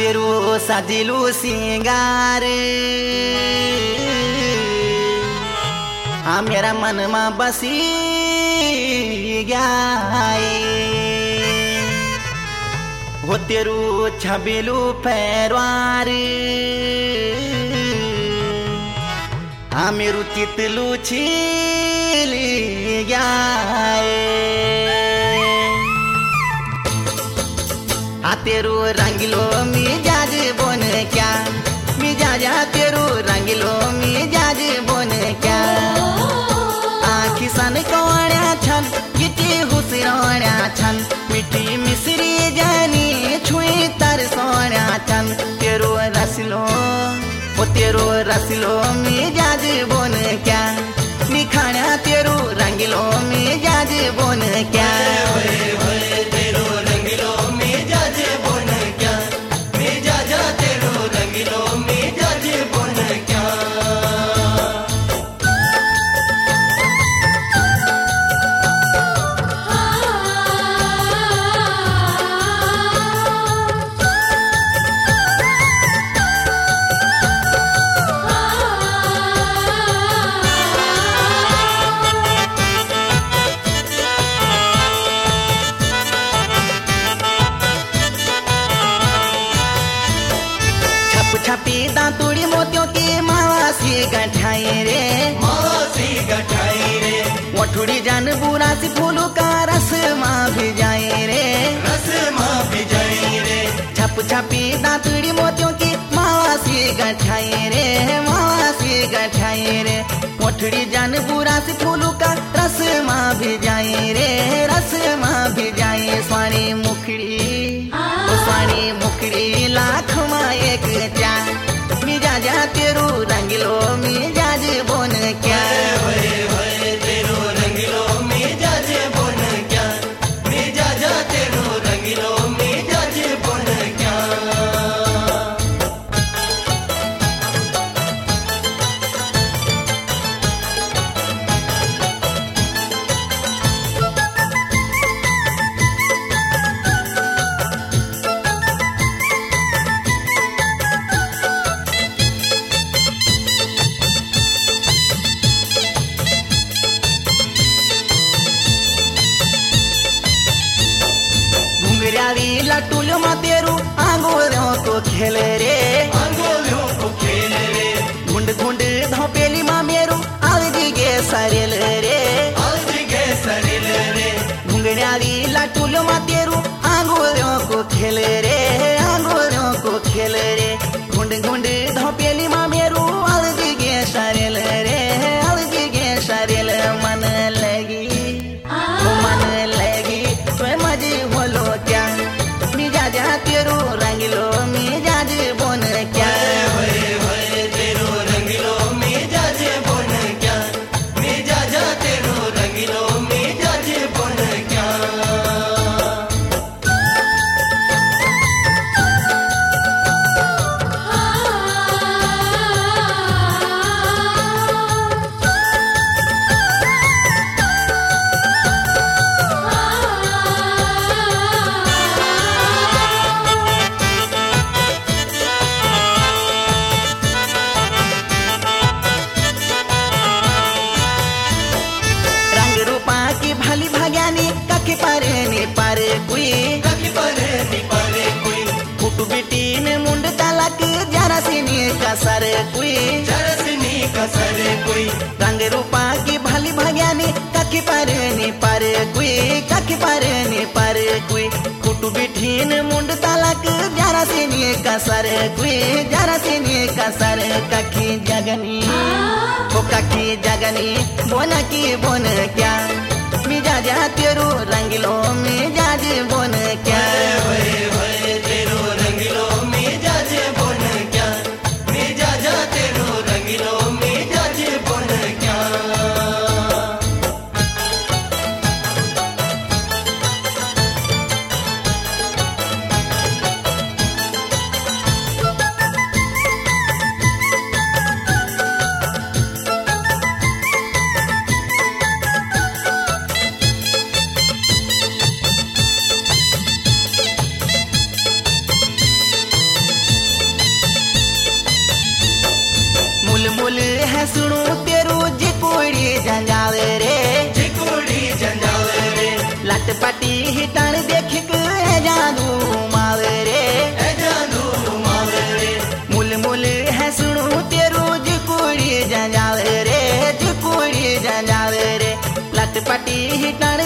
तेरू साजिलू सिंगार मेरा मन में बसी गया हो तेरू छबीलू पैरवार मेरू चितलू छील गया तेरू रंगलो मिजाज बोन क्या मिजाज तेरू रंगलो मिजाज बोन क्या आखी सन कोण्या छन गिटी हुसरोण्या छन मिठी मिसरी जानी छुई तर सोण्या छन तेरू रसलो ओ तेरू रसलो मिजाज बोन क्या निखाण्या तेरू रंगलो मिजाज बोन क्या छपी दांतुड़ी मोतियों की मावासी गठाई रे वठुड़ी जान बुरा सी फूलों का रस माँ भी जाए रे छपी दांतुड़ी मोतियों की मावासी गठाई रे वठुड़ी जान बुरा सी फूलों का रस माँ भी जाए स्वाणी मुखड़ी लाख माँ एक क्या मिजाजा तेरू रंगलो मिजाज बोन क्या तेरू रंगलो मिजाज बोन क्या मिजाजा तेरू रंगलो मिजाज बोन क्या लटूलो मा तेरू आंगोलियों को खेले रे घुंड धोपेली मा मेरू अलगी गे सरेल रे घुंगड़ियाली लटूलो मा तेरू आंगोलियों को खेले रे घुंड धोपेली मा मेरू अलगी गे सरेल मन लगी तो मजी होलो क्या मिजाजा तेरू रंगलो मिजाज बोन क्या तेरू रंगलो मिजाज बोन क्या मिजाजा तेरू रंगलो मिजाज बोन क्या कुटु बेटी ने मुंड तलाक जरासिनी का सर कोई रंग रूपा की भली भग्यानी कखी पर कोई कुटु बेटी ने मुंड तलाक जरासिनी का सर कखी जगनी बोना की बोन क्या मिजाजा तेरू रंगलो मिजाज बोन क्या तेरू रंगलो मिजाज बोन क्या मिजाजा तेरू रंगलो मिजाज बोन क्या है सुनो तेरू जिकुड़ी जंजाल रे, जिकुड़ी जंजाल रे, लटपटी हिटन देख के है जानू माल रे, है जानू माल रे, मुल मुल है सुनो तेरू जिकुड़ी जंजाल रे, जिकुड़ी जंजाल रे, लटपटी हिटन